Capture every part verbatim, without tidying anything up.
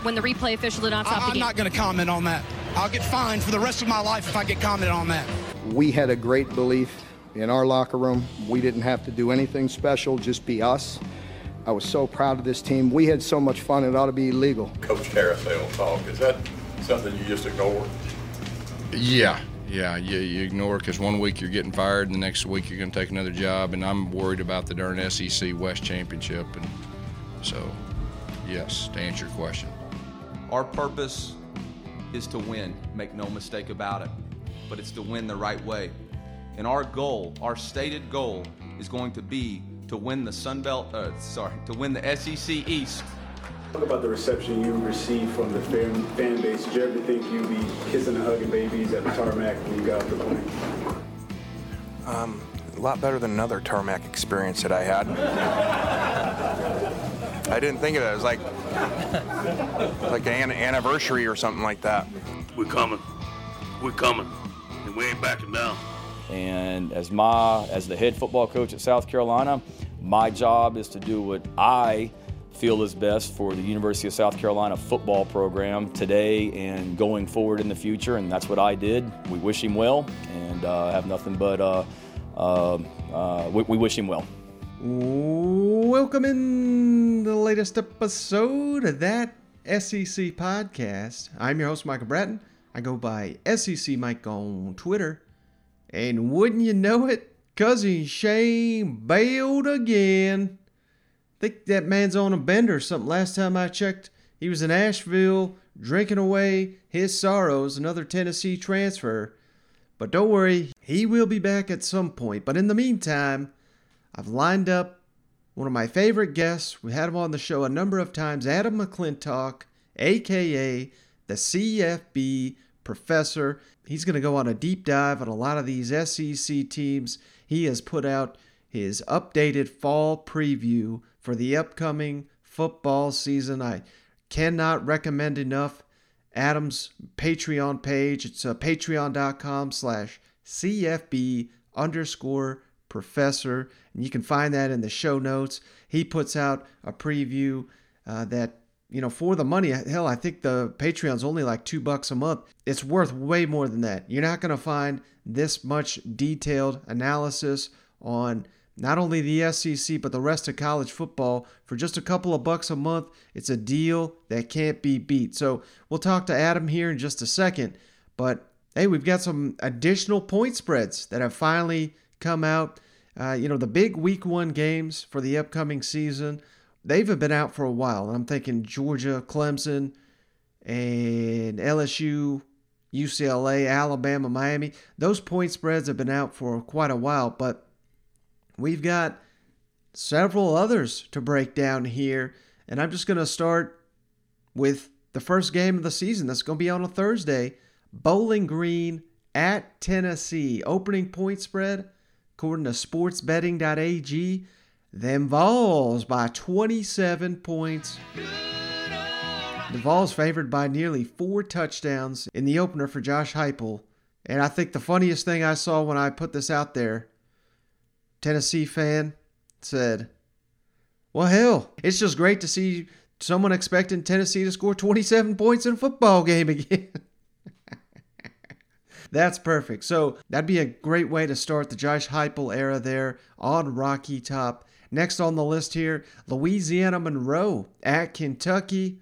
when the replay official did not stop I, the game? I'm not going to comment on that. I'll get fined for the rest of my life if I get commented on that. We had a great belief in our locker room. We didn't have to do anything special, just be us. I was so proud of this team. We had so much fun, it ought to be illegal. Coach carousel talk, is that something you just ignore? Yeah, yeah, you, you ignore it because one week you're getting fired and the next week you're going to take another job, and I'm worried about the darn S E C West Championship. And so, yes, to answer your question. Our purpose is to win, make no mistake about it, but it's to win the right way. And our goal, our stated goal, is going to be to win the Sun Belt, uh, sorry, to win the S E C East. Talk about the reception you received from the fan, fan base. Did you ever think you'd be kissing and hugging babies at the tarmac when you got off the plane? Um, a lot better than another tarmac experience that I had. I didn't think of it. It was like, like an anniversary or something like that. We're coming. We're coming. And we ain't backing down. And as my, as the head football coach at South Carolina, my job is to do what I feel is best for the University of South Carolina football program today and going forward in the future, and that's what I did. We wish him well, and uh, have nothing but uh, uh, uh, we, we wish him well. Welcome in the latest episode of that S E C podcast. I'm your host, Michael Bratton. I go by S E C Mike on Twitter. And wouldn't you know it, Cousin Shane bailed again. I think that man's on a bender or something. Last time I checked, he was in Asheville drinking away his sorrows, another Tennessee transfer. But don't worry, he will be back at some point. But in the meantime, I've lined up one of my favorite guests. We had him on the show a number of times, Adam McClintock, a k a the C F B professor. He's going to go on a deep dive on a lot of these S E C teams. He has put out his updated fall preview for the upcoming football season. I cannot recommend enough Adam's Patreon page. It's uh, patreon.com slash CFB underscore professor. And you can find that in the show notes. He puts out a preview uh, that, you know, for the money, hell, I think the Patreon's only like two bucks a month. It's worth way more than that. You're not going to find this much detailed analysis on not only the S E C, but the rest of college football for just a couple of bucks a month. It's a deal that can't be beat. So we'll talk to Adam here in just a second. But, hey, we've got some additional point spreads that have finally come out. Uh, you know, the big week one games for the upcoming season, they've been out for a while. And I'm thinking Georgia, Clemson, and L S U, U C L A, Alabama, Miami. Those point spreads have been out for quite a while, but we've got several others to break down here, and I'm just going to start with the first game of the season. That's going to be on a Thursday. Bowling Green at Tennessee. Opening point spread, according to sports betting dot a g, them Vols by twenty-seven points. The Vols favored by nearly four touchdowns in the opener for Josh Heupel. And I think the funniest thing I saw when I put this out there, Tennessee fan said, well, hell, it's just great to see someone expecting Tennessee to score twenty-seven points in a football game again. That's perfect. So that'd be a great way to start the Josh Heupel era there on Rocky Top. Next on the list here, Louisiana Monroe at Kentucky.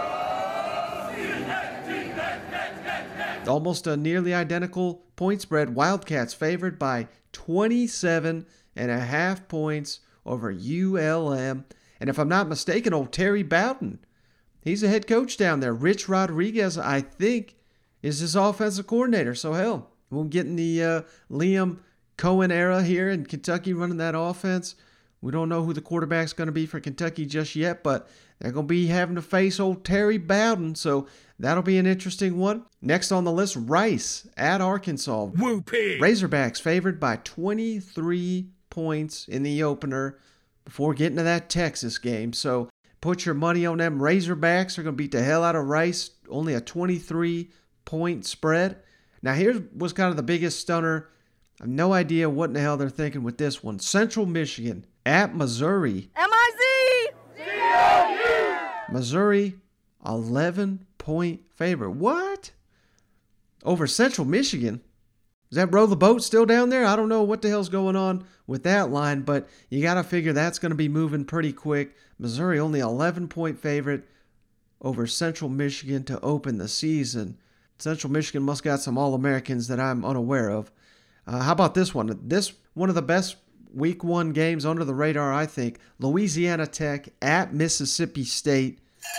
Almost a nearly identical point spread. Wildcats favored by twenty-seven and a half points over U L M. And if I'm not mistaken, old Terry Bowden, he's a head coach down there. Rich Rodriguez, I think, is his offensive coordinator. So, hell, we'll get in the uh, Liam Cohen era here in Kentucky running that offense. We don't know who the quarterback's going to be for Kentucky just yet, but they're going to be having to face old Terry Bowden, so that'll be an interesting one. Next on the list, Rice at Arkansas. Whoopee! Razorbacks favored by twenty-three points in the opener before getting to that Texas game. So put your money on them. Razorbacks are going to beat the hell out of Rice. Only a twenty-three point spread. Now here was kind of the biggest stunner. I have no idea what in the hell they're thinking with this one. Central Michigan at Missouri. M I Z! Missouri eleven-point favorite. What? Over Central Michigan? Is that Row the Boat still down there? I don't know what the hell's going on with that line, but you got to figure that's going to be moving pretty quick. Missouri only eleven-point favorite over Central Michigan to open the season. Central Michigan must got some All-Americans that I'm unaware of. Uh, how about this one? This one of the best week one games under the radar, I think. Louisiana Tech at Mississippi State.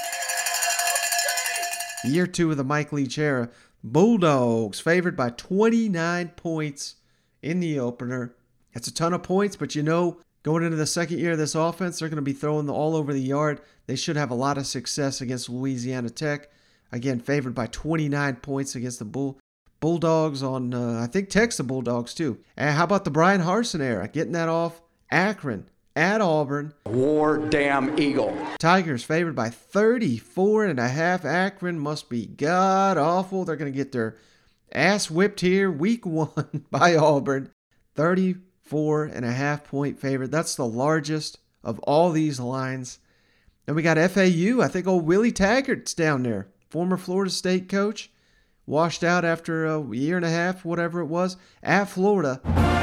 Year two of the Mike Leach era. Bulldogs favored by twenty-nine points in the opener. That's a ton of points, but you know, going into the second year of this offense, they're going to be throwing the all over the yard. They should have a lot of success against Louisiana Tech. Again, favored by twenty-nine points against the Bull Bulldogs on, uh, I think Tech's the Bulldogs too. And how about the Brian Harsin era? Getting that off. Akron at Auburn. War damn Eagle. Tigers favored by thirty-four and a half. Akron must be god awful. They're going to get their ass whipped here week one by Auburn. thirty-four and a half point favorite. That's the largest of all these lines. Then we got F A U. I think old Willie Taggart's down there. Former Florida State coach. Washed out after a year and a half, whatever it was, at Florida.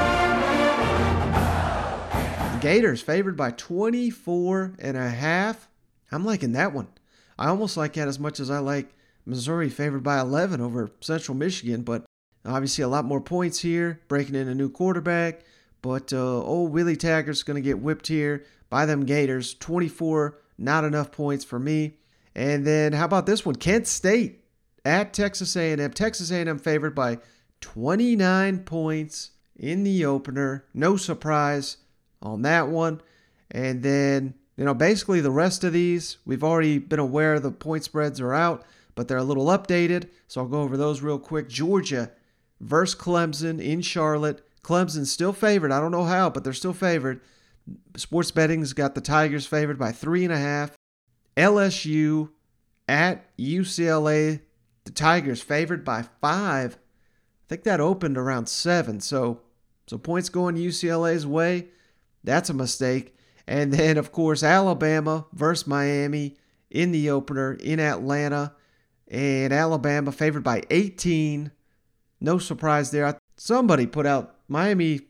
The Gators favored by twenty-four and a half. I'm liking that one. I almost like that as much as I like Missouri favored by eleven over Central Michigan, but obviously a lot more points here, breaking in a new quarterback. But uh, old Willie Taggart's going to get whipped here by them Gators. twenty-four, not enough points for me. And then how about this one? Kent State at Texas A and M. Texas A and M favored by twenty-nine points in the opener. No surprise on that one. And then, you know, basically the rest of these, we've already been aware the point spreads are out, but they're a little updated. So I'll go over those real quick. Georgia versus Clemson in Charlotte. Clemson's still favored. I don't know how, but they're still favored. Sports betting's got the Tigers favored by three and a half. L S U at U C L A. The Tigers favored by five. I think that opened around seven. So, so points going U C L A's way. That's a mistake. And then, of course, Alabama versus Miami in the opener in Atlanta. And Alabama favored by eighteen. No surprise there. Somebody put out Miami,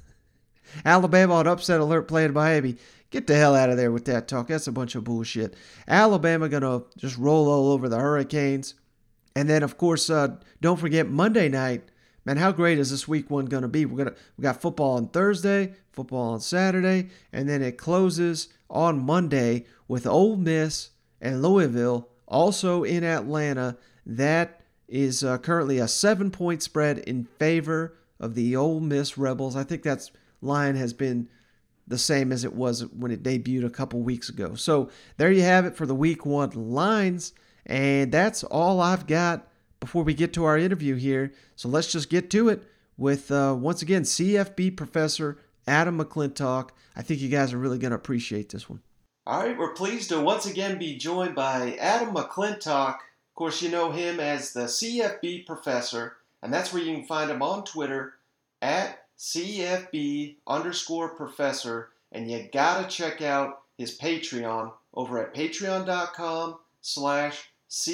Alabama on upset alert playing Miami. Get the hell out of there with that talk. That's a bunch of bullshit. Alabama going to just roll all over the Hurricanes. And then, of course, uh, don't forget Monday night. Man, how great is this week one going to be? We're gonna we got football on Thursday, football on Saturday, and then it closes on Monday with Ole Miss and Louisville, also in Atlanta. That is uh, currently a seven-point spread in favor of the Ole Miss Rebels. I think that line has been the same as it was when it debuted a couple weeks ago. So there you have it for the week one lines. And that's all I've got before we get to our interview here. So let's just get to it with, uh, once again, C F B professor Adam McClintock. I think you guys are really going to appreciate this one. All right, we're pleased to once again be joined by Adam McClintock. Of course, you know him as the C F B professor, and that's where you can find him on Twitter at C F B underscore professor. And you got to check out his Patreon over at patreon.com slash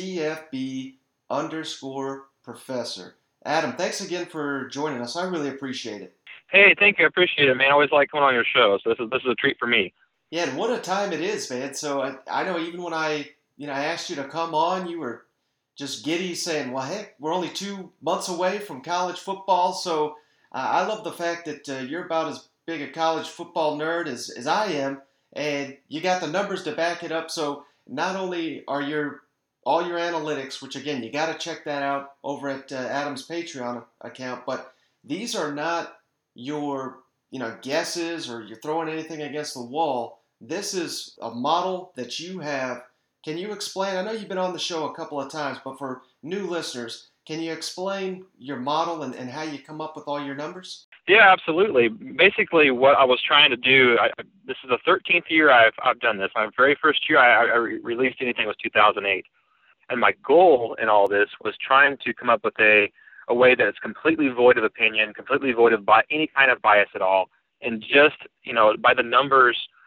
CFB underscore professor. Adam, thanks again for joining us. I really appreciate it. Hey, thank you. I appreciate it, man. I always like coming on your show, so this is this is a treat for me. Yeah, and what a time it is, man. So I, I know even when I, you know, I asked you to come on, you were just giddy saying, well, heck, we're only two months away from college football. So uh, I love the fact that uh, you're about as big a college football nerd as, as I am, and you got the numbers to back it up. So not only are your all your analytics, which again, you got to check that out over at uh, Adam's Patreon account, but these are not your, you know, guesses or you're throwing anything against the wall. This is a model that you have. Can you explain? I know you've been on the show a couple of times, but for new listeners, can you explain your model and, and how you come up with all your numbers? Yeah, absolutely. Basically, what I was trying to do, I, this is the thirteenth year I've I've done this. My very first year I, I released anything was two thousand eight. And my goal in all this was trying to come up with a, a way that is completely void of opinion, completely void of bi- any kind of bias at all, and just, you know, by the numbers,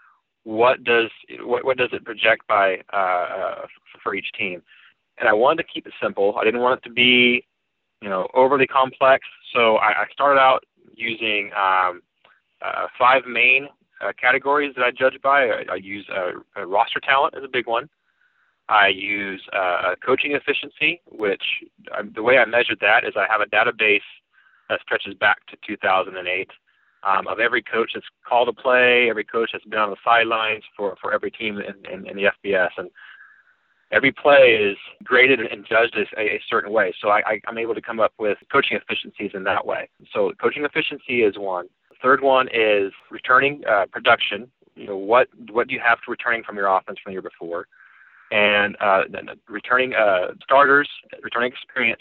what does what, what does it project by uh, for each team? And I wanted to keep it simple. I didn't want it to be, you know, overly complex. So I, I started out using um, uh, five main uh, categories that I judge by. I, I use uh, uh, roster talent as a big one. I use uh, coaching efficiency, which uh, the way I measured that is I have a database that stretches back to two thousand eight um, of every coach that's called a play, every coach that's been on the sidelines for, for every team in, in, in the F B S. And every play is graded and judged a, a certain way. So I, I, I'm able to come up with coaching efficiencies in that way. So coaching efficiency is one. The third one is returning uh, production. You know, what what do you have to returning from your offense from the year before? And uh, then returning uh, starters, returning experience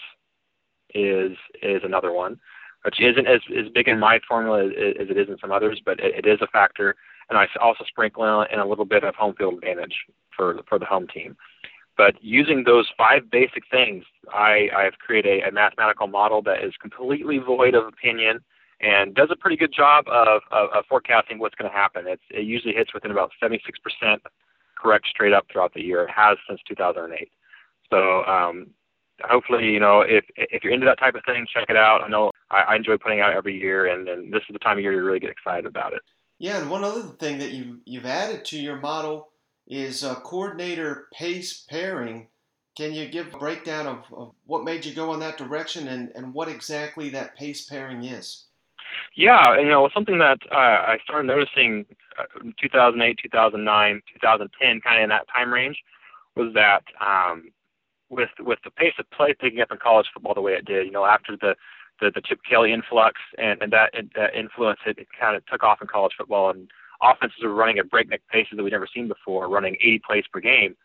is is another one, which isn't as, as big in my formula as, as it is in some others, but it, it is a factor. And I also sprinkle in a little bit of home field advantage for for the home team. But using those five basic things, I, I've created a, a mathematical model that is completely void of opinion and does a pretty good job of, of, of forecasting what's going to happen. It's, it usually hits within about seventy-six percent correct straight up throughout the year. It has since two thousand eight. So um, hopefully, you know, if if you're into that type of thing, check it out. I know I, I enjoy putting it out every year, and, and this is the time of year to really get excited about it. Yeah, and one other thing that you, you've added to your model is uh, coordinator pace pairing. Can you give a breakdown of, of what made you go in that direction and, and what exactly that pace pairing is? Yeah, you know, something that uh, I started noticing uh, two thousand eight, two thousand nine, two thousand ten, kind of in that time range, was that um, with with the pace of play picking up in college football the way it did, you know, after the the, the Chip Kelly influx and, and that, that influence, it, it kind of took off in college football, and offenses were running at breakneck paces that we'd never seen before, running eighty plays per game.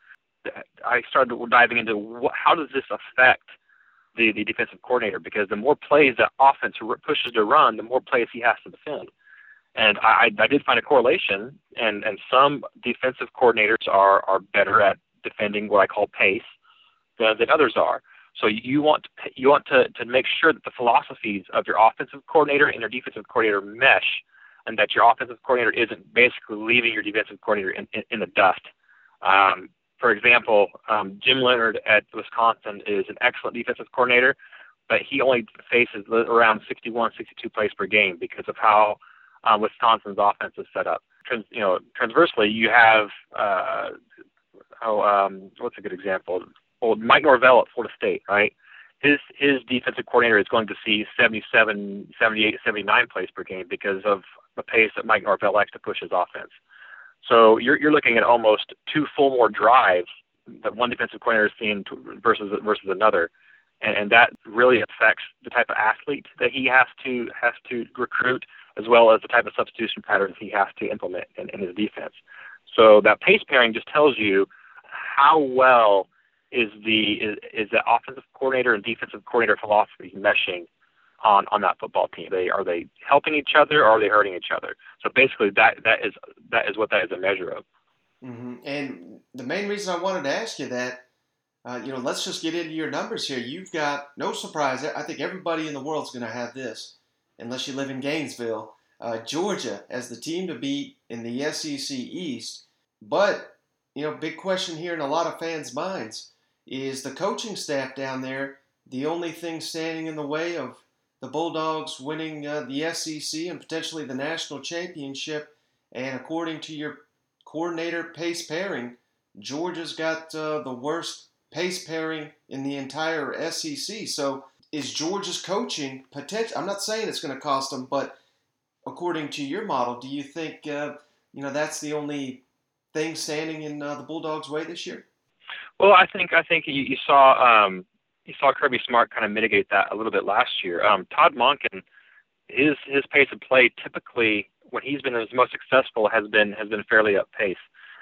I started diving into what, how does this affect the, the defensive coordinator? Because the more plays that offense pushes to run, the more plays he has to defend. And I, I did find a correlation, and, and some defensive coordinators are, are better at defending what I call pace than, than others are. So you want to, you want to, to make sure that the philosophies of your offensive coordinator and your defensive coordinator mesh, and that your offensive coordinator isn't basically leaving your defensive coordinator in, in, in the dust. Um, for example, um, Jim Leonard at Wisconsin is an excellent defensive coordinator, but he only faces around sixty-one, sixty-two plays per game because of how uh, Wisconsin's offense is set up. Trans, you know, transversely, you have uh, oh, um, what's a good example? Well, Mike Norvell at Florida State, right? His his defensive coordinator is going to see seventy-seven, seventy-eight, seventy-nine plays per game because of the pace that Mike Norvell likes to push his offense. So you're you're looking at almost two full more drives that one defensive coordinator is seeing to, versus versus another, and and that really affects the type of athlete that he has to has to recruit, as well as the type of substitution patterns he has to implement in, in his defense. So that pace pairing just tells you how well is the is, is the offensive coordinator and defensive coordinator philosophy meshing on, on that football team. They are they helping each other, or are they hurting each other? So basically, that that is that is what that is a measure of. Mm-hmm. And the main reason I wanted to ask you that, uh, you know, let's just get into your numbers here. You've got, no surprise, I think everybody in the world is going to have this, unless you live in Gainesville. Uh, Georgia as the team to beat in the S E C East. But, you know, big question here in a lot of fans' minds. Is the coaching staff down there the only thing standing in the way of the Bulldogs winning uh, the S E C and potentially the national championship? And according to your coordinator pace pairing, Georgia's got uh, the worst pace pairing in the entire S E C. So is Georgia's coaching potential? I'm not saying it's going to cost them, but according to your model, do you think uh, you know that's the only thing standing in uh, the Bulldogs' way this year? Well, I think I think you, you saw um, you saw Kirby Smart kind of mitigate that a little bit last year. Um, Todd Monken, his his pace of play typically when he's been his most successful has been has been fairly up pace.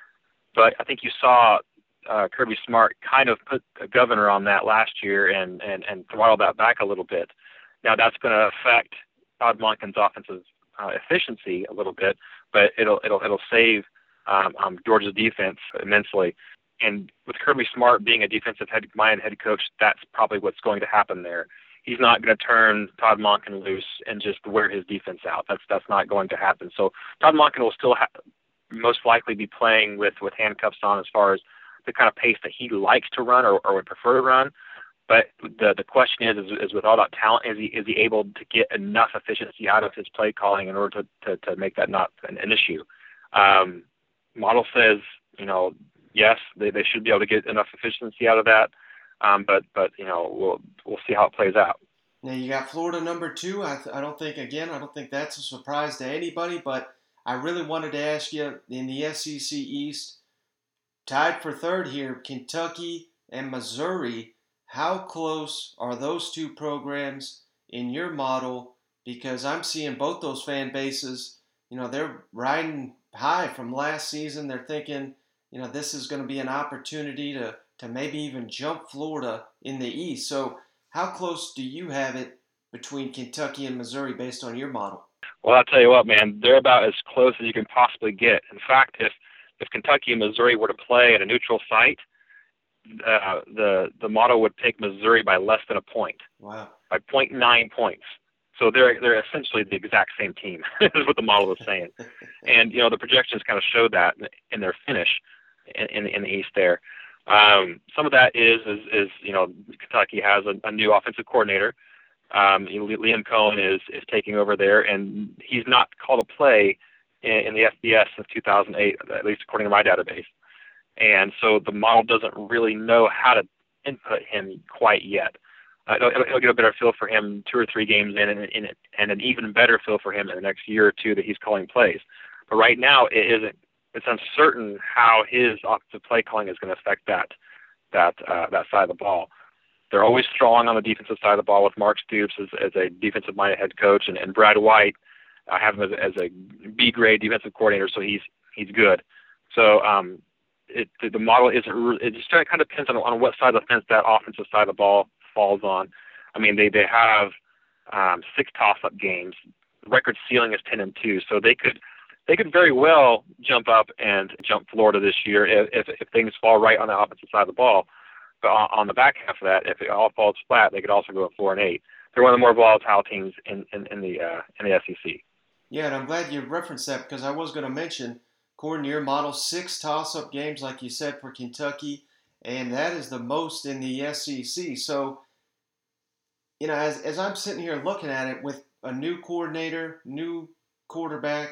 But I think you saw uh, Kirby Smart kind of put a governor on that last year and and and throttle that back a little bit. Now that's going to affect Todd Monken's offensive uh, efficiency a little bit, but it'll it'll it'll save um, um, Georgia's defense immensely. And with Kirby Smart being a defensive head minded head coach, that's probably what's going to happen there. He's not going to turn Todd Monken loose and just wear his defense out. That's that's not going to happen. So Todd Monken will still ha- most likely be playing with, with handcuffs on as far as the kind of pace that he likes to run or, or would prefer to run. But the the question is, is, is with all that talent, is he is he able to get enough efficiency out of his play calling in order to, to, to make that not an, an issue? Um, model says, you know, yes, they, they should be able to get enough efficiency out of that. Um, but, but, you know, we'll, we'll see how it plays out. Now you got Florida number two. I, th- I don't think, again, I don't think that's a surprise to anybody, but I really wanted to ask you in the S E C East, tied for third here, Kentucky and Missouri. How close are those two programs in your model? Because I'm seeing both those fan bases, you know, they're riding high from last season. They're thinking, you know, this is going to be an opportunity to, to maybe even jump Florida in the East. So how close do you have it between Kentucky and Missouri based on your model? Well, I'll tell you what, man, they're about as close as you can possibly get. In fact, if, if Kentucky and Missouri were to play at a neutral site, Uh, the the model would pick Missouri by less than a point. Wow. By zero point nine points. So they're they're essentially the exact same team is what the model is saying. And you know the projections kind of show that in their finish in in, in the East there. Um, some of that is is, is you know Kentucky has a, a new offensive coordinator. Um, Liam Cohen is is taking over there, and he's not called a play in, in the F B S since two thousand eight, at least according to my database. And so the model doesn't really know how to input him quite yet. Uh, it'll, it'll get a better feel for him two or three games in, and, and, and an even better feel for him in the next year or two that he's calling plays. But right now, it isn't. It's uncertain how his offensive play calling is going to affect that that uh, that side of the ball. They're always strong on the defensive side of the ball with Mark Stoops as, as a defensive-minded head coach, and, and Brad White. I have him as, as a B-grade defensive coordinator, so he's he's good. So. Um, It, the, the model isn't. It just kind of depends on, on what side of the fence that offensive side of the ball falls on. I mean, they they have um, six toss-up games. The record ceiling is ten and two, so they could they could very well jump up and jump Florida this year if if, if things fall right on the offensive side of the ball. But on, on the back half of that, if it all falls flat, they could also go at four and eight. They're one of the more volatile teams in in, in the uh, in the S E C. Yeah, and I'm glad you referenced that because I was going to mention. According to your model, six toss-up games, like you said, for Kentucky, and that is the most in the S E C. So, you know, as as I'm sitting here looking at it with a new coordinator, new quarterback,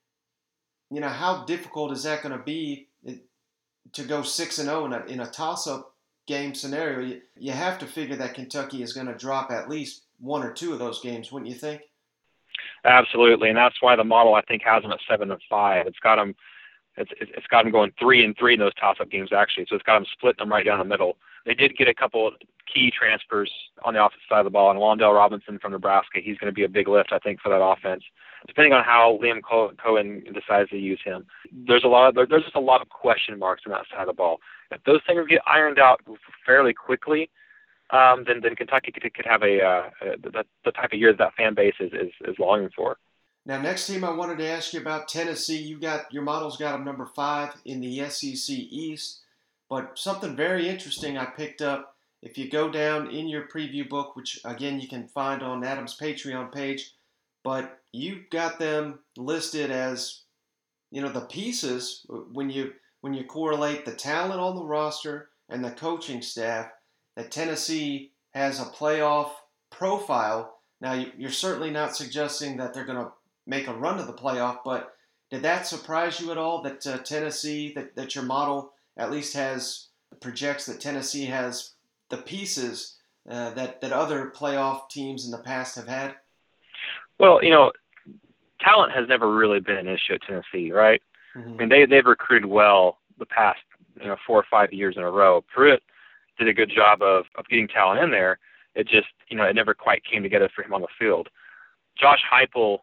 you know, how difficult is that going to be to go six and zero in a in a toss-up game scenario? You, you have to figure that Kentucky is going to drop at least one or two of those games, wouldn't you think? Absolutely, and that's why the model I think has them at seven and five. It's got them. It's it's got them going three and three in those toss-up games actually. So it's got them splitting them right down the middle. They did get a couple key transfers on the offensive side of the ball, and Wandale Robinson from Nebraska. He's going to be a big lift, I think, for that offense. Depending on how Liam Cohen decides to use him, there's a lot of there's just a lot of question marks on that side of the ball. If those things get ironed out fairly quickly, um, then then Kentucky could, could have a uh, the, the type of year that, that fan base is, is is longing for. Now, next team I wanted to ask you about, Tennessee. You got your model's got them number five in the S E C East, but something very interesting I picked up. If you go down in your preview book, which again you can find on Adam's Patreon page, but you got them listed as, you know, the pieces when you when you correlate the talent on the roster and the coaching staff, that Tennessee has a playoff profile. Now, you're certainly not suggesting that they're going to make a run to the playoff, but did that surprise you at all that uh, Tennessee, that, that your model at least has, projects that Tennessee has the pieces uh, that, that other playoff teams in the past have had? Well, you know, talent has never really been an issue at Tennessee, right? Mm-hmm. I mean, they, they've recruited well the past, you know, four or five years in a row. Pruitt did a good job of, of getting talent in there. It just, you know, it never quite came together for him on the field. Josh Heupel,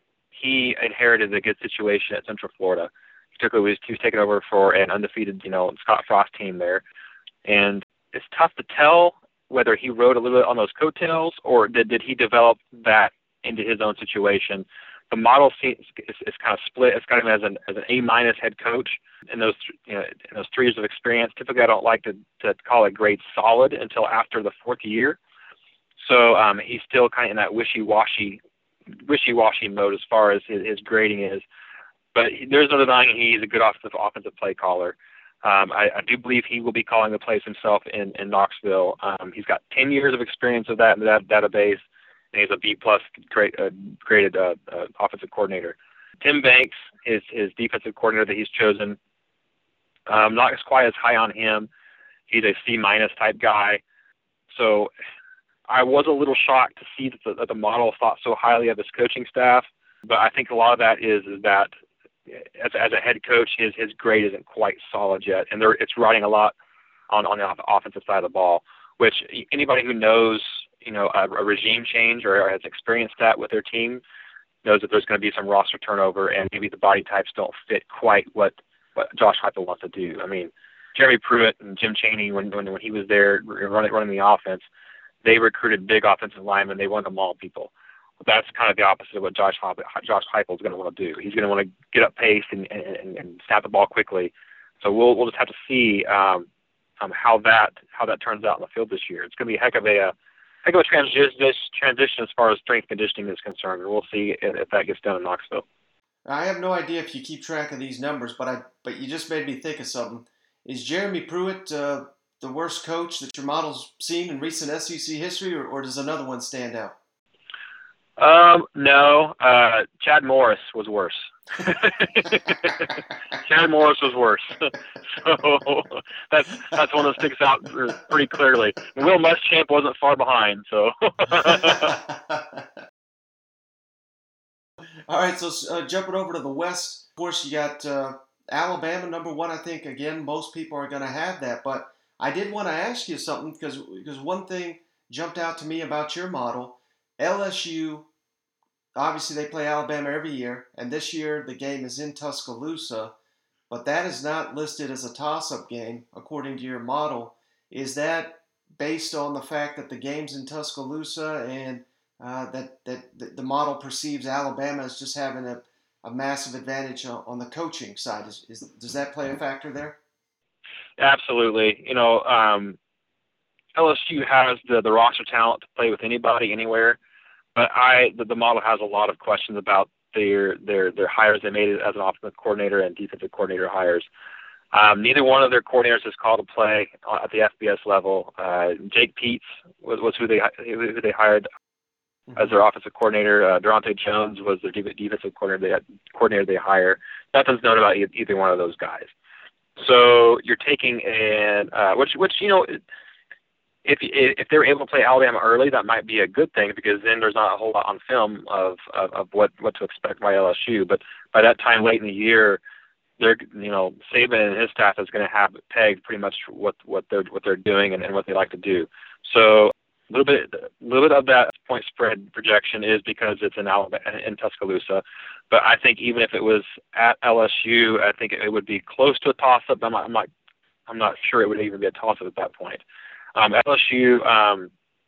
he inherited a good situation at Central Florida. Particularly, he was taking over for an undefeated, you know, Scott Frost team there. And it's tough to tell whether he rode a little bit on those coattails or did, did he develop that into his own situation. The model is, is, is kind of split. It's got him as an as an A minus head coach in those you know in those three years of experience. Typically, I don't like to, to call a grade solid until after the fourth year. So um, he's still kind of in that wishy-washy wishy-washy mode as far as his, his grading is. but he, there's no denying he's a good offensive offensive play caller. Um, I, I do believe he will be calling the plays himself in, in Knoxville. Um, he's got ten years of experience of that in that database, and he's a B plus grade, uh, graded uh, uh, offensive coordinator. Tim Banks, his his defensive coordinator that he's chosen, um, not as quite as high on him. He's a C minus type guy. So I was a little shocked to see that the, that the model thought so highly of his coaching staff, but I think a lot of that is is that as, as a head coach, his his grade isn't quite solid yet, and there, it's riding a lot on on the offensive side of the ball. Which anybody who knows, you know, a, a regime change or has experienced that with their team knows that there's going to be some roster turnover, and maybe the body types don't fit quite what what Josh Heupel wants to do. I mean, Jeremy Pruitt and Jim Chaney, when when, when he was there running running the offense, they recruited big offensive linemen. They wanted to maul people. That's kind of the opposite of what Josh Heupel, Josh Heupel is going to want to do. He's going to want to get up pace and, and, and snap the ball quickly. So we'll we'll just have to see um, um, how that how that turns out in the field this year. It's going to be a heck of a, a heck of a transition transition as far as strength conditioning is concerned, and we'll see if, if that gets done in Knoxville. I have no idea if you keep track of these numbers, but I but you just made me think of something. Is Jeremy Pruitt uh, the worst coach that your model's seen in recent S E C history, or, or does another one stand out? Um, no, uh, Chad Morris was worse. Chad Morris was worse. So that's that's one that sticks out pretty clearly. Will Muschamp wasn't far behind. So. All right, so uh, jumping over to the West, of course, you got uh, Alabama, number one. I think, again, most people are going to have that. But I did want to ask you something because because one thing jumped out to me about your model. L S U, obviously they play Alabama every year, and this year the game is in Tuscaloosa, but that is not listed as a toss-up game according to your model. Is that based on the fact that the game's in Tuscaloosa and uh, that, that the model perceives Alabama as just having a, a massive advantage on, on the coaching side? Is, is, does that play a factor there? Absolutely. You know, um, L S U has the, the roster talent to play with anybody, anywhere. But I, the, the model has a lot of questions about their their their hires they made as an offensive coordinator and defensive coordinator hires. Um, neither one of their coordinators has called a play at the F B S level. Uh, Jake Peetz was, was who they who they hired as their offensive coordinator. Uh, Durante Jones was their defensive coordinator they had, coordinator they hire. Nothing's known about either one of those guys. So you're taking an uh, which which you know. If if they were able to play Alabama early, that might be a good thing because then there's not a whole lot on film of, of, of what, what to expect by L S U. But by that time, late in the year, they're you know Saban and his staff is going to have pegged pretty much what, what they're what they're doing and, and what they like to do. So a little bit a little bit of that point spread projection is because it's in Alabama in Tuscaloosa. But I think even if it was at L S U, I think it would be close to a toss up. I'm not I'm not I'm not sure it would even be a toss up at that point. Um, L S U um,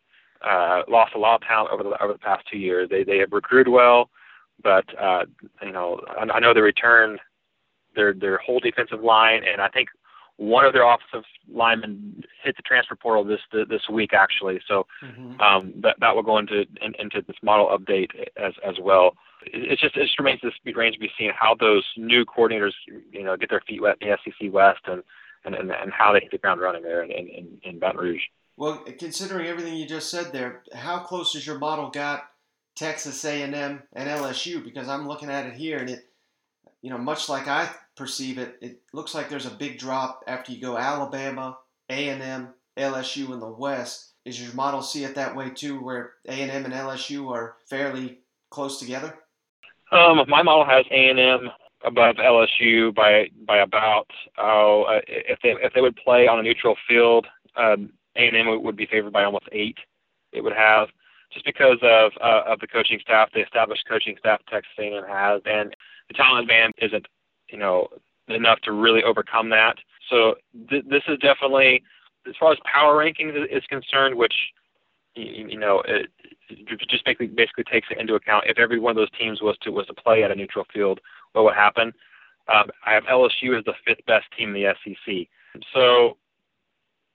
uh, lost a lot of talent over the over the past two years. They they have recruited well, but uh, you know I, I know they returned their their whole defensive line, and I think one of their offensive linemen hit the transfer portal this this week actually. So mm-hmm. um, that that will go into in, into this model update as as well. It, it just it just remains this remains to be seen how those new coordinators you know get their feet wet in the S E C West and. And, and and how they hit the ground running there in, in, in Baton Rouge. Well, considering everything you just said there, how close has your model got Texas A and M and L S U? Because I'm looking at it here, and it, you know, much like I perceive it, it looks like there's a big drop after you go Alabama, A and M, L S U in the West. Is your model see it that way too, where A and M and L S U are fairly close together? Um, my model has A and M above L S U by by about oh uh, if they if they would play on a neutral field, um, A and M would be favored by almost eight. It would have just because of uh, of the coaching staff, the established coaching staff Texas A and M has, and the talent advantage isn't you know enough to really overcome that. So th- this is definitely as far as power rankings is concerned, which you, you know it, it just basically basically takes into account if every one of those teams was to was to play at a neutral field. What would happen? Um, I have L S U as the fifth best team in the S E C. So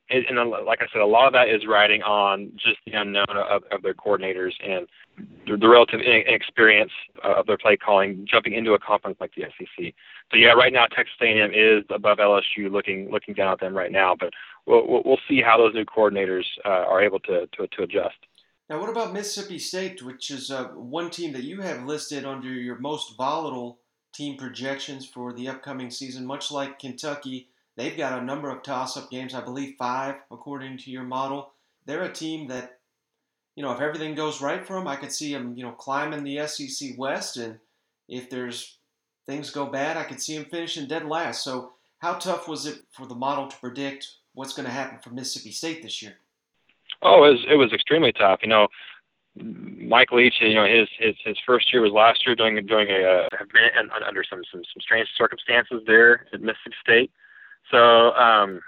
and, and like I said, a lot of that is riding on just the unknown of, of their coordinators and the, the relative inexperience of their play calling, jumping into a conference like the S E C. So yeah, right now Texas A and M is above L S U, looking looking down at them right now. But we'll we'll see how those new coordinators uh, are able to, to to adjust. Now, what about Mississippi State, which is uh, one team that you have listed under your most volatile team projections for the upcoming season? Much like Kentucky, they've got a number of toss-up games, I believe five, according to your model. They're a team that, you know, if everything goes right for them, I could see them, you know, climbing the S E C West, and if there's things go bad, I could see them finishing dead last. So how tough was it for the model to predict what's going to happen for Mississippi State this year? Oh, it was, it was extremely tough. You know, Mike Leach, you know, his his, his first year was last year doing doing a uh, under some, some some strange circumstances there at Mississippi State. So um,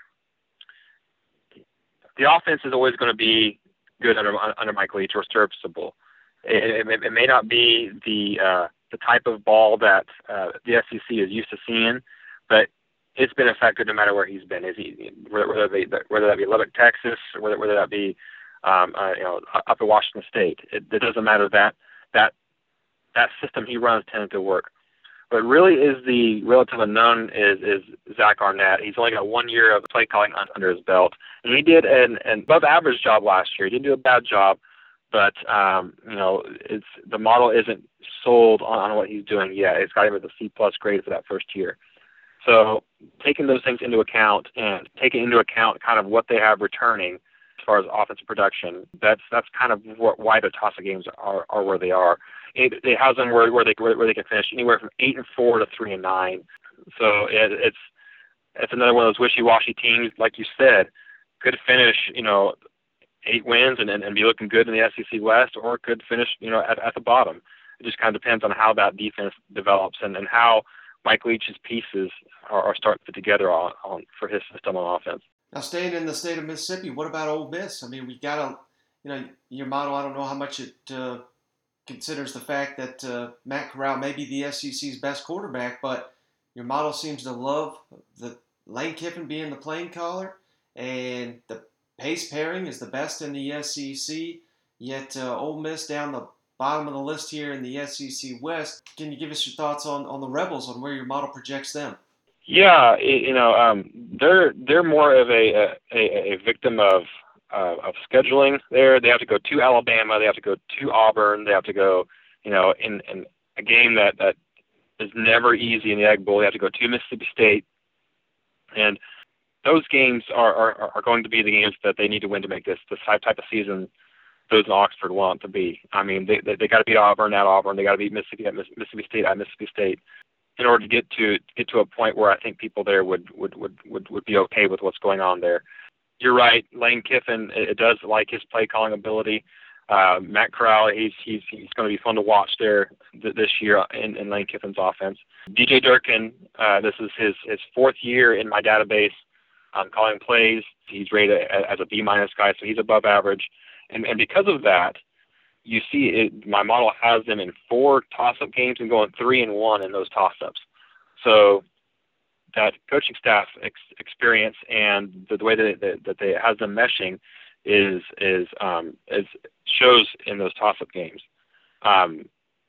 the offense is always going to be good under under Mike Leach or serviceable. It, it, it may not be the uh, the type of ball that uh, the S E C is used to seeing, but it's been effective no matter where he's been. Is he whether that be whether that be Lubbock, Texas, or whether whether that be um, uh, you know up at Washington State. It, it doesn't matter. That that that system he runs tended to work. But really, is the relative unknown is is Zach Arnett. He's only got one year of play calling under his belt, and he did an, an above average job last year. He didn't do a bad job, but um, you know it's the model isn't sold on, on what he's doing yet. It's got him with a C plus grade for that first year. So taking those things into account and taking into account kind of what they have returning as far as offensive production, that's that's kind of what, why the toss-up games are, are where they are. It, it has them where, where they where they can finish anywhere from eight and four to three and nine. So it, it's it's another one of those wishy-washy teams, like you said, could finish you know eight wins and, and, and be looking good in the S E C West, or could finish you know at, at the bottom. It just kind of depends on how that defense develops and, and how Mike Leach's pieces are, are starting to fit together on, on for his system on offense. Now, staying in the state of Mississippi, what about Ole Miss? I mean, we got to, you know, your model, I don't know how much it uh, considers the fact that uh, Matt Corral may be the S E C's best quarterback, but your model seems to love the Lane Kiffin being the playing caller, and the pace pairing is the best in the S E C, yet uh, Ole Miss down the bottom of the list here in the S E C West. Can you give us your thoughts on, on the Rebels, on where your model projects them? Yeah, you know, um, they're they're more of a a, a victim of uh, of scheduling. There, they have to go to Alabama, they have to go to Auburn, they have to go, you know, in, in a game that, that is never easy in the Egg Bowl. They have to go to Mississippi State, and those games are, are, are going to be the games that they need to win to make this this type of season those in Oxford want to be. I mean, they they, they got to beat Auburn at Auburn. They got to beat Mississippi at Mississippi State at Mississippi State in order to get to get to a point where I think people there would would, would, would, would be okay with what's going on there. You're right, Lane Kiffin. It, it does like his play calling ability. Uh, Matt Corral, he's he's he's going to be fun to watch there th- this year in, in Lane Kiffin's offense. D J Durkin, uh, this is his his fourth year in my database um, calling plays. He's rated as a B minus guy, so he's above average. And and because of that, you see it, my model has them in four toss-up games and going three and one in those toss-ups. So that coaching staff ex- experience and the, the way that it, that, that they has them meshing is is um, is shows in those toss-up games. Um,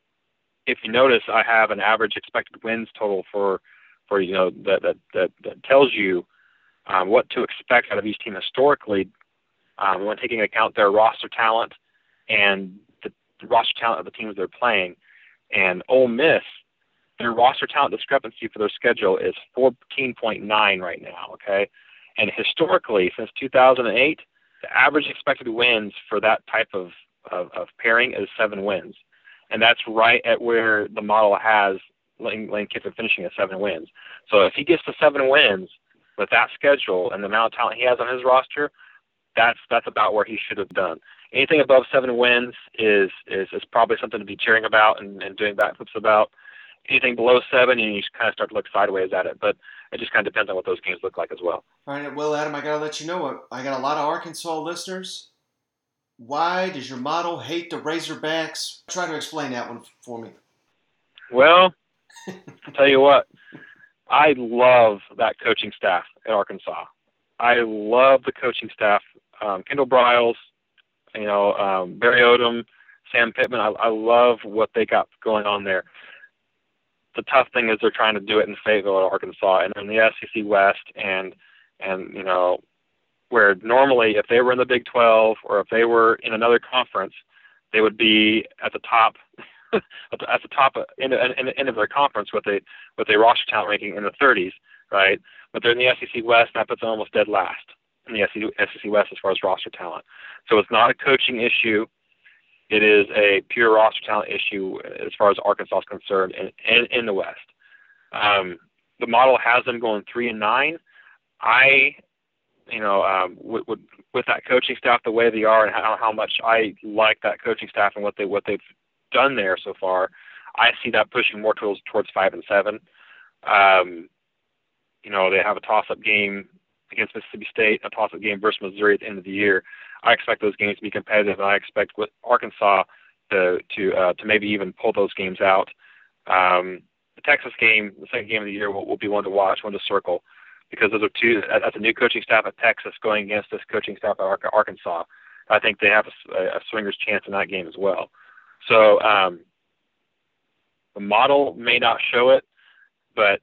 if you notice, I have an average expected wins total for for you know that that that, that tells you um, what to expect out of each team historically. Um, when taking into account their roster talent and the, the roster talent of the teams they're playing. And Ole Miss, their roster talent discrepancy for their schedule is fourteen point nine right now, okay? And historically, since two thousand eight, the average expected wins for that type of, of, of pairing is seven wins. And that's right at where the model has Lane, Lane Kiffin finishing at seven wins. So if he gets to seven wins with that schedule and the amount of talent he has on his roster, That's that's about where he should have done. Anything above seven wins is is, is probably something to be cheering about and, and doing backflips about. Anything below seven, you just kind of start to look sideways at it. But it just kind of depends on what those games look like as well. All right, well, Adam, I got to let you know, I got a lot of Arkansas listeners. Why does your model hate the Razorbacks? Try to explain that one for me. Well, I'll tell you what, I love that coaching staff at Arkansas. I love the coaching staff. Um, Kendall Briles, you know, um, Barry Odom, Sam Pittman. I, I love what they got going on there. The tough thing is they're trying to do it in Fayetteville, Arkansas, and in the S E C West, and and you know, where normally if they were in the Big twelve or if they were in another conference, they would be at the top, at the, at the top end, end, end of their conference with a with a roster talent ranking in the thirties, right? But they're in the S E C West, and that puts them almost dead last in the S E C West as far as roster talent. So it's not a coaching issue. It is a pure roster talent issue as far as Arkansas is concerned in, in, in the West. Um, the model has them going three and nine. I, you know, um, with, with, with that coaching staff the way they are and how, how much I like that coaching staff and what they what they've done there so far, I see that pushing more towards towards five and seven. Um, you know, they have a toss-up game against Mississippi State, a toss-up game versus Missouri at the end of the year. I expect those games to be competitive, and I expect with Arkansas to to uh, to maybe even pull those games out. Um, the Texas game, the second game of the year, will, will be one to watch, one to circle, because those are two. That's a new coaching staff at Texas going against this coaching staff at Arkansas. I think they have a, a swinger's chance in that game as well. So um, the model may not show it, but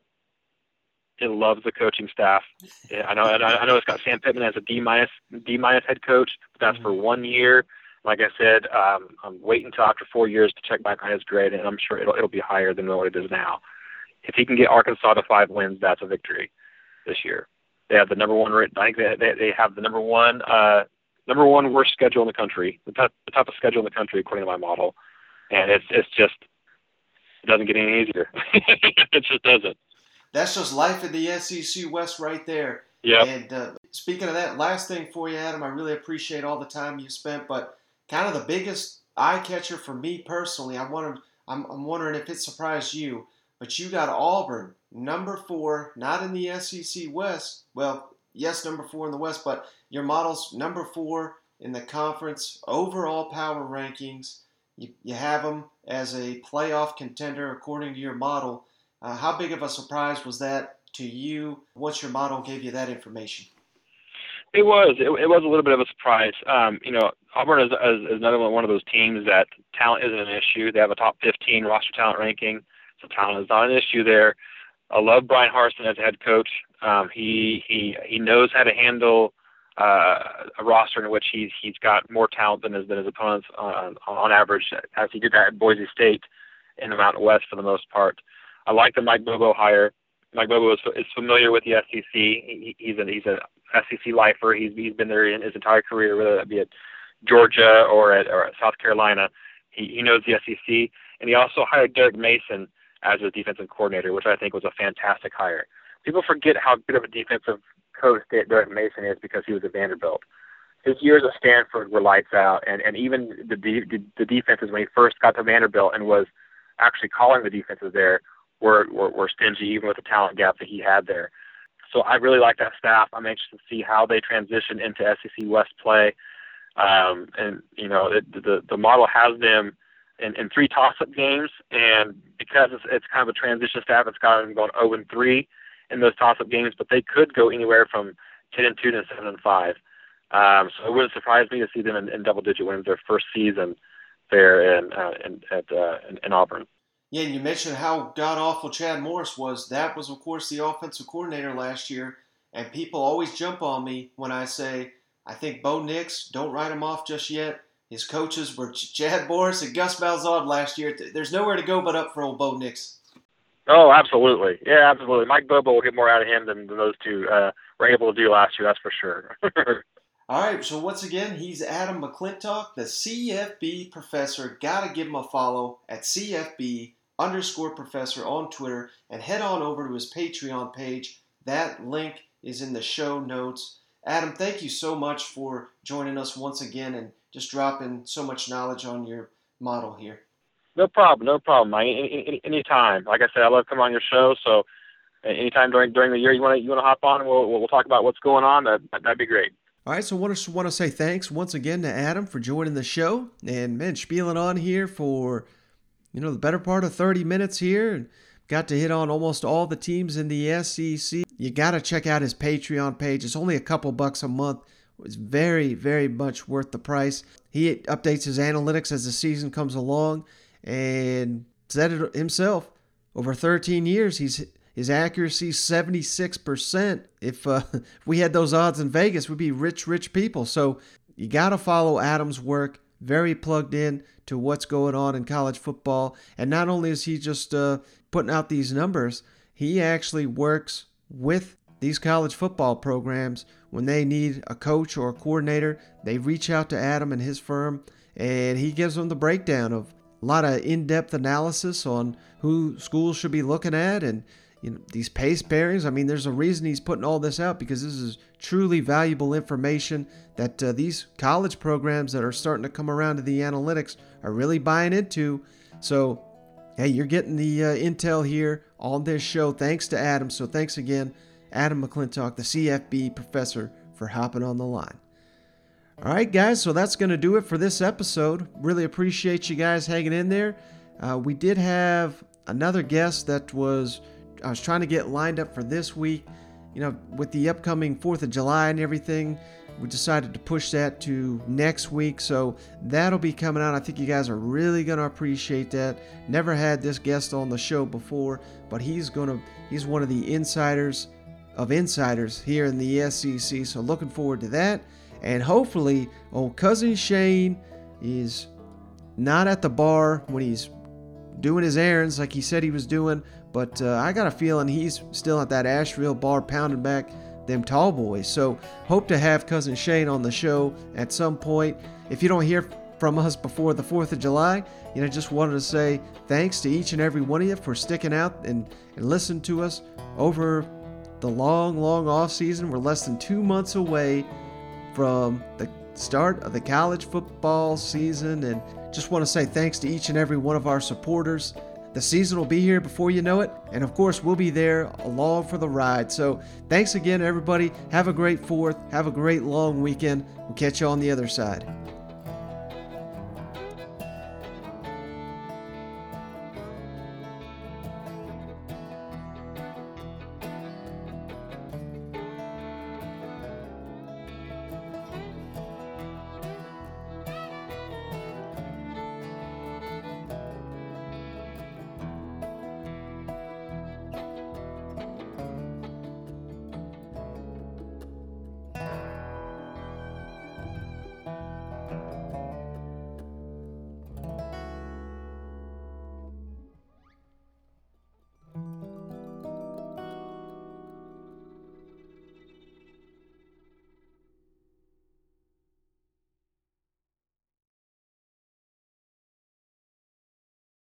it loves the coaching staff. I know, I know it's got Sam Pittman as a D minus D minus head coach, but that's mm-hmm. for one year. Like I said, um, I'm waiting until after four years to check back on his grade, and I'm sure it'll it'll be higher than what it is now. If he can get Arkansas to five wins, that's a victory this year. They have the number one. I think they they, they have the number one uh, number one worst schedule in the country, the, t- the toughest schedule in the country according to my model, and it's it's just it doesn't get any easier. It just doesn't. That's just life in the S E C West right there. Yeah. And uh, speaking of that, last thing for you, Adam, I really appreciate all the time you spent, but kind of the biggest eye catcher for me personally, I wondered, I'm, I'm wondering if it surprised you, but you got Auburn, number four, not in the S E C West. Well, yes, number four in the West, but your model's number four in the conference overall power rankings. You, you have them as a playoff contender according to your model. Uh, how big of a surprise was that to you once your model gave you that information? It was. It, it was a little bit of a surprise. Um, you know, Auburn is, is, is another one of those teams that talent isn't an issue. They have a top fifteen roster talent ranking, so talent is not an issue there. I love Brian Harsin as a head coach. Um, he he he knows how to handle uh, a roster in which he's he's got more talent than his than his opponents on, on average, as he did that at Boise State in the Mountain West for the most part. I like the Mike Bobo hire. Mike Bobo is, is familiar with the S E C. He, he's a he's a S E C lifer. He's he's been there in his entire career, whether that be at Georgia or at, or at South Carolina. He he knows the S E C, and he also hired Derek Mason as a defensive coordinator, which I think was a fantastic hire. People forget how good of a defensive coach Derek Mason is because he was at Vanderbilt. His years at Stanford were lights out, and and even the the, the defenses when he first got to Vanderbilt and was actually calling the defenses there. Were, were were stingy even with the talent gap that he had there. So I really like that staff. I'm anxious to see how they transition into S E C West play. Um, and, you know, it, the the model has them in, in three toss-up games, and because it's, it's kind of a transition staff, it's got them going oh and three in those toss-up games, but they could go anywhere from ten and two to seven and five. Um, so it wouldn't surprise me to see them in, in double-digit wins their first season there in, uh, in, at, uh, in, in Auburn. Yeah, and you mentioned how god-awful Chad Morris was. That was, of course, the offensive coordinator last year, and people always jump on me when I say, I think Bo Nix, don't write him off just yet. His coaches were Chad Morris and Gus Malzahn last year. There's nowhere to go but up for old Bo Nix. Oh, absolutely. Yeah, absolutely. Mike Bobo will get more out of him than, than those two uh, were able to do last year, that's for sure. All right, so once again, he's Adam McClintock, the C F B professor. Got to give him a follow at C F B underscore professor on Twitter, and head on over to his Patreon page. That link is in the show notes. Adam, thank you so much for joining us once again and just dropping so much knowledge on your model here. No problem, no problem. I, any, any, anytime. Like I said, I love coming on your show, so anytime during during the year you want to you want to hop on and we'll we'll talk about what's going on, that that'd be great. All right, so I want to, want to say thanks once again to Adam for joining the show, and man, spieling on here for you know, the better part of thirty minutes here, and got to hit on almost all the teams in the S E C. you got to check out his Patreon page. It's only a couple bucks a month. It's very, very much worth the price. He updates his analytics as the season comes along, and said it himself. Over thirteen years, he's his accuracy seventy-six percent. If uh, we had those odds in Vegas, we'd be rich, rich people. So you got to follow Adam's work. Very plugged in to what's going on in college football. And not only is he just uh, putting out these numbers, he actually works with these college football programs. When they need a coach or a coordinator, they reach out to Adam and his firm, and he gives them the breakdown of a lot of in-depth analysis on who schools should be looking at, and you know, these pace pairings. I mean, there's a reason he's putting all this out, because this is truly valuable information that uh, these college programs that are starting to come around to the analytics are really buying into. So, hey, you're getting the uh, intel here on this show thanks to Adam. So thanks again, Adam McClintock, the C F B professor, for hopping on the line. All right, guys, so that's going to do it for this episode. Really appreciate you guys hanging in there. Uh, we did have another guest that was, I was trying to get lined up for this week. You know, with the upcoming fourth of July and everything, we decided to push that to next week. So that'll be coming out. I think you guys are really going to appreciate that. Never had this guest on the show before, but he's going to, he's one of the insiders of insiders here in the S E C. So looking forward to that. And hopefully old cousin Shane is not at the bar when he's doing his errands like he said he was doing. But uh, I got a feeling he's still at that Asheville bar pounding back them tall boys. So hope to have cousin Shane on the show at some point. If you don't hear from us before the fourth of July, you know, just wanted to say thanks to each and every one of you for sticking out and, and listening to us over the long, long off season. We're less than two months away from the start of the college football season, and just want to say thanks to each and every one of our supporters. The season will be here before you know it, and of course we'll be there along for the ride. So thanks again, everybody. Have a great fourth. Have a great long weekend. We'll catch you on the other side.